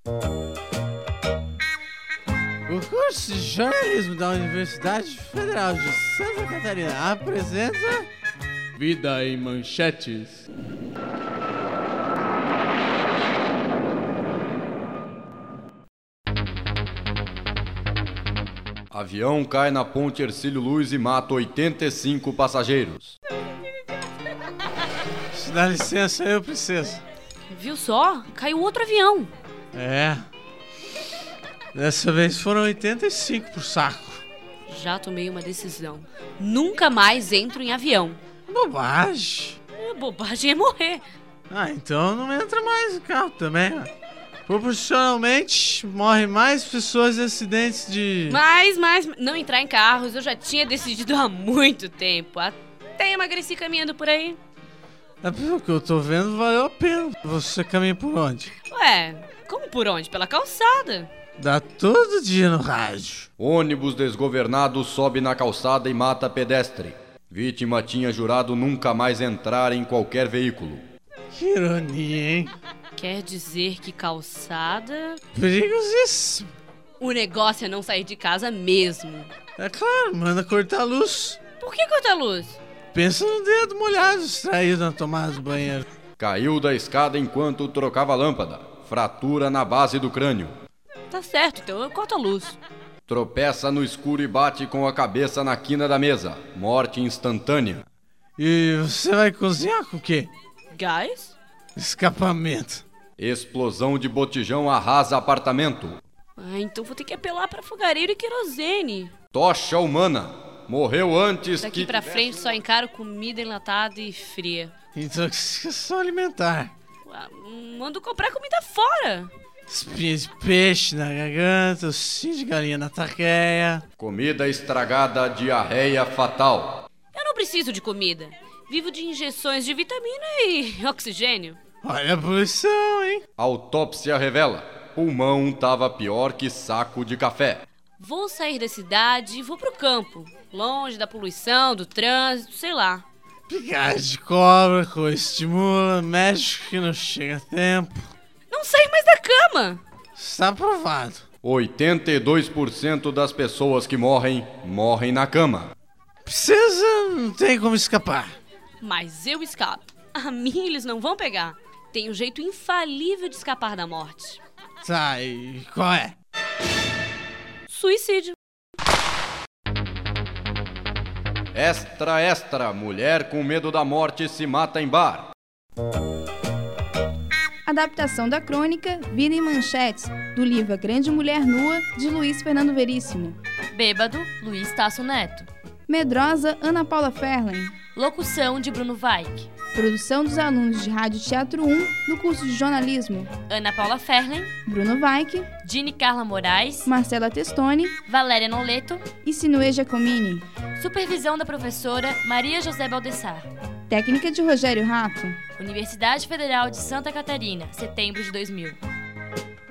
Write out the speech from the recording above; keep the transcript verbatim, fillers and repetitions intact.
O curso de jornalismo da Universidade Federal de Santa Catarina apresenta Vida em Manchetes. Avião cai na ponte Hercílio Luz e mata oitenta e cinco passageiros. Dá licença, eu preciso. Viu só? Caiu outro avião. É. Dessa vez foram oitenta e cinco por saco. Já tomei uma decisão. Nunca mais entro em avião. Bobagem. É, bobagem é morrer. Ah, então não entra mais no carro também. Proporcionalmente, morrem mais pessoas em acidentes de... Mas, mas, não entrar em carros eu já tinha decidido há muito tempo. Até emagreci caminhando por aí. É pelo que eu tô vendo, valeu a pena. Você caminha por onde? Ué, como por onde? Pela calçada. Dá todo dia no rádio. Ônibus desgovernado sobe na calçada e mata pedestre. Vítima tinha jurado nunca mais entrar em qualquer veículo. Que ironia, hein? Quer dizer que calçada... Perigosíssimo. O negócio é não sair de casa mesmo. É claro, manda cortar a luz. Por que cortar a luz? Pensa no dedo molhado extraído na tomada do banheiro. Caiu da escada enquanto trocava a lâmpada. Fratura na base do crânio. Tá certo, então eu corto a luz. Tropeça no escuro e bate com a cabeça na quina da mesa. Morte instantânea. E você vai cozinhar com o quê? Gás? Escapamento. Explosão de botijão arrasa apartamento. Ah, então vou ter que apelar pra fogareiro e querosene. Tocha humana. Morreu antes Daqui que... pra frente só encaro comida enlatada e fria. Intoxicação alimentar. Ah, mando comprar comida fora. Espinha de peixe na garganta, ossinho de galinha na traqueia. Comida estragada, diarreia fatal. Eu não preciso de comida. Vivo de injeções de vitamina e oxigênio. Olha a poluição, hein? Autópsia revela. Pulmão tava pior que saco de café. Vou sair da cidade e vou pro campo. Longe da poluição, do trânsito, sei lá. Picada de cobra, coisa estimula, médico que não chega a tempo. Não sair mais da cama. Está aprovado. oitenta e dois por cento das pessoas que morrem, morrem na cama. Precisa, não tem como escapar. Mas eu escapo. A mim eles não vão pegar. Tem um jeito infalível de escapar da morte. Tá, e qual é? Suicídio. Extra, extra, mulher com medo da morte se mata em bar. Adaptação da crônica Vida em Manchetes, do livro A Grande Mulher Nua, de Luiz Fernando Veríssimo. Bêbado, Luiz Tasso Neto. Medrosa, Ana Paula Ferlen. Locução de Bruno Vaik. Produção dos alunos de Rádio Teatro um, do curso de jornalismo. Ana Paula Ferlen. Bruno Vaik. Dini Carla Moraes. Marcela Testoni. Valéria Noleto. E Sinuê Giacomini. Supervisão da professora Maria José Baldessar. Técnica de Rogério Rato. Universidade Federal de Santa Catarina, setembro de dois mil.